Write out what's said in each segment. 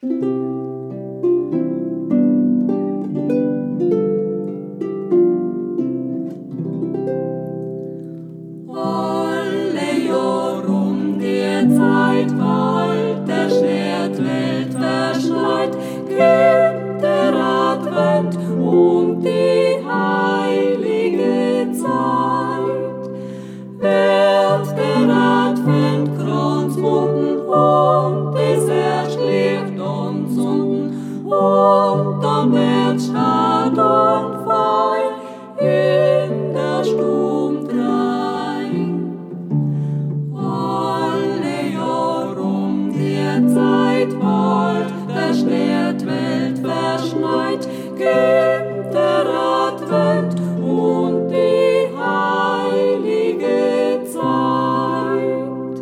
Alle Jahr die Zeit bald der Schwertwelt verschneit, kommt der Advent und die heilige Zeit. Wird der Adventkranz wunden und es erschläft uns unten, und dann wird Stadt und Feuer in der Sturm drein. Alle Jahr die Zeit bald der Schwertwelt verschneit, kommt der Advent und die heilige Zeit.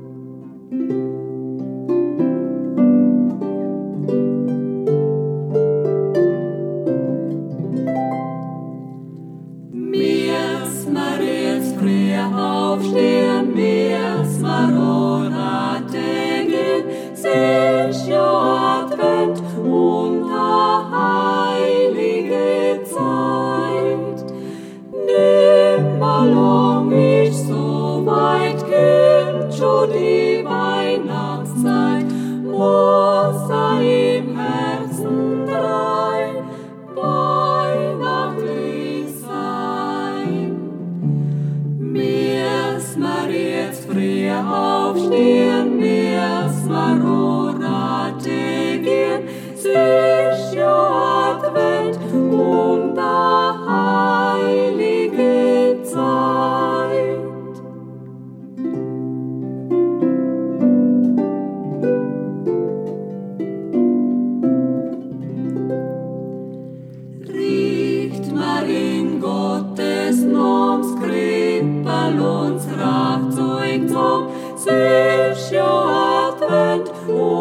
Müssen wir jetzt früh aufstehen, müssen wir anraten, sich ja Advent und a heilige Zeit. Nimmer lang ist so weit, kommt schon die Weihnachtszeit, muss im Herzen drein weihnachtlich sein. Müssen wir jetzt früh aufstehen, müssen wir anraten, sich ja Advent und a heilige Zeit. Riecht mir in Gottes Namenskrippel uns Kraftzeug zum, sich ja Advent und